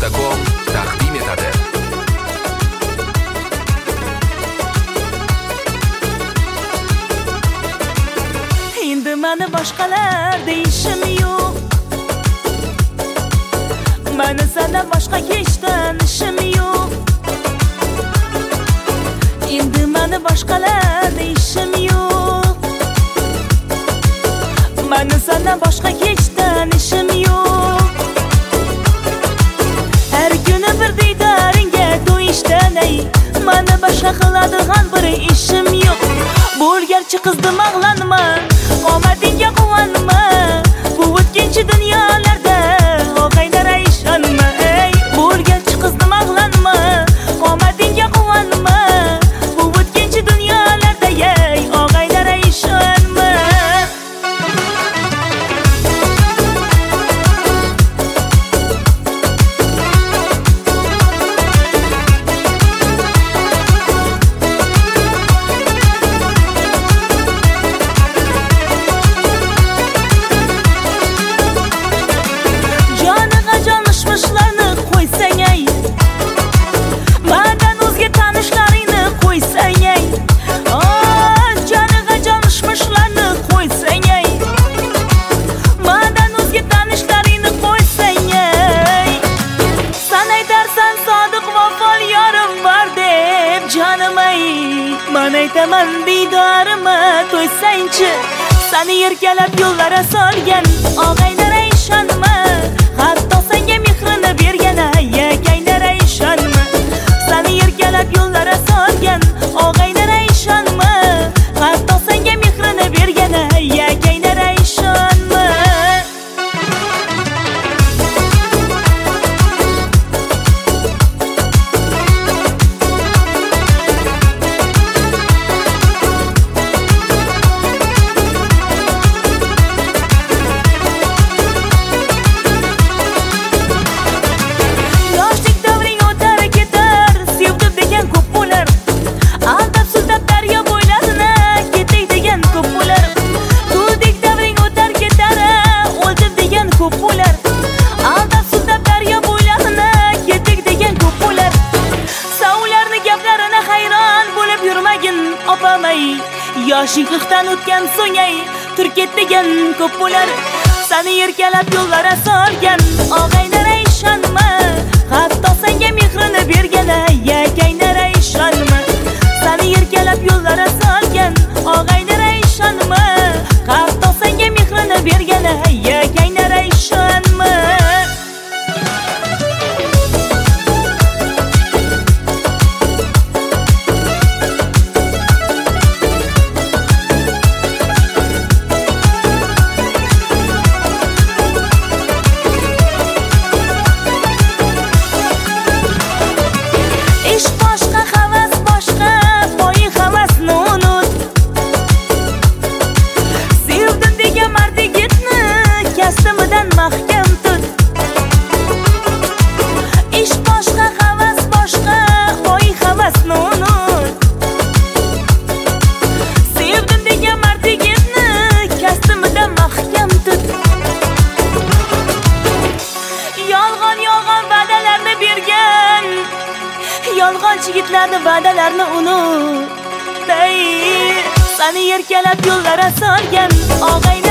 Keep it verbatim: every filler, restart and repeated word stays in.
nuqta com taqdim etadi. Endi meni boshqalar deyishim yo'q. Meni sendan boshqa hech tanishim yo'q. Endi meni boshqalar deyishim yo'q. Meni sendan boshqa hech tanishim yo'q. Har kuni bir diydoringga to'yishdan ay, meni boshqa qiladigan bir ishim yo'q. Bo'lgarchi qizdim ag'lanma, omadingga quvonma, bu o'tkinchi dunyolarda og'aylara ishonma. Ey, bo'lgarchi qizdim ag'lanma, omadingga quvonma, bu o'tkinchi dunyolarda ey og'aylara ishonma. Men aytaman diydorima to'ysangchi, seni yerkalab yo'llara solgan og'aylara ishonma. Hatto senga mehrini bergan ayakaylara ishonma. Seni yerkalab yo'llara solgan og'aylara ishonma. Hatto senga mehrini bergan ayakaylara ishonma. Yoshlikdan o'tgan so'ng ay turket degan ko'p bo'lar. Seni yerkalab yo'llara solgan og'aylara ishonma. Hatto senga mehrini bergan ayakaylara ishonma. Seni yerkalab yo'llara solgan og'aylara ishonma. Hatto senga mehrini bergan ayakaylara ishonma. Yolg'onchi yigitlarning va'dalarini unut. Seni yerkalab yo'llara solgan og'aylar